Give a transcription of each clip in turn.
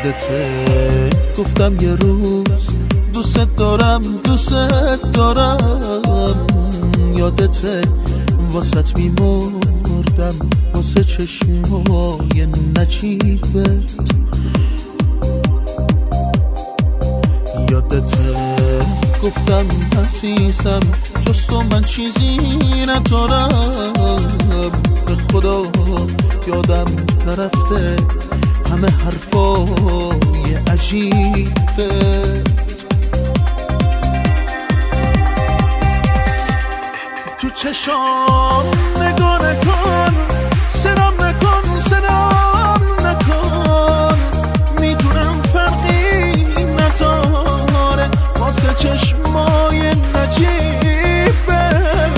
یادته گفتم یه روز دوست دارم یادته واسط میمردم واسه چشمای نجیبت یادته گفتم عزیزم جز تو من چیزی ندارم به خدا یادم نرفته همه حرفای عجیبه تو چشام نگاه نکن سرام نکن میدونم فرقی نداره واسه چشمای نجیبه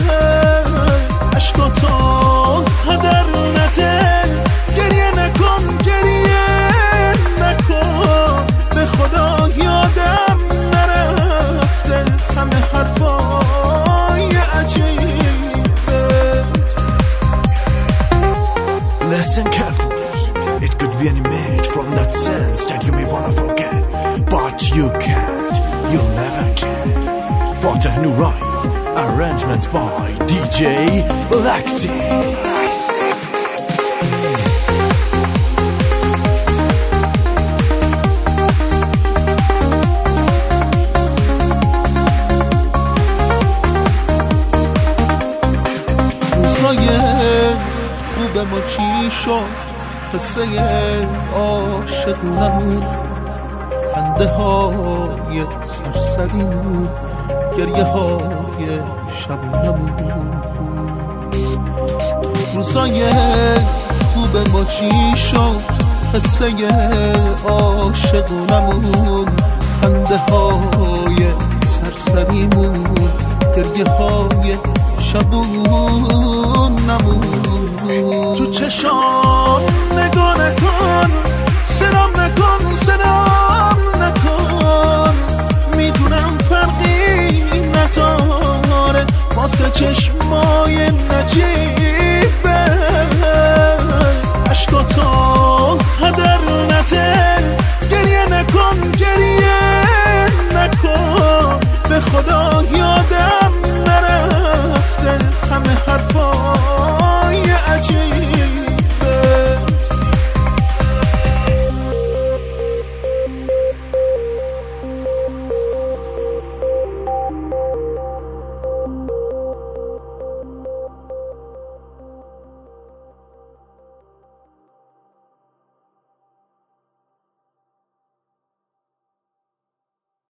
عشقاتو هدر نده گریه نکن به خدا یادم نرفته همه حرفای عجیبه Listen carefully, it could be an image from that sense that you may wanna forget, but you can't, you'll never can. Fateh Nurai, arrangements by DJ Laxi. به ما چی شد قصه عاشقونمون خنده های سرسریمون گریه های شبونمون روزای خوب ما چی شد قصه عاشقونمون خنده های سرسریمون گریه های شبونمون تو چشام نگاه نکن سرام نکن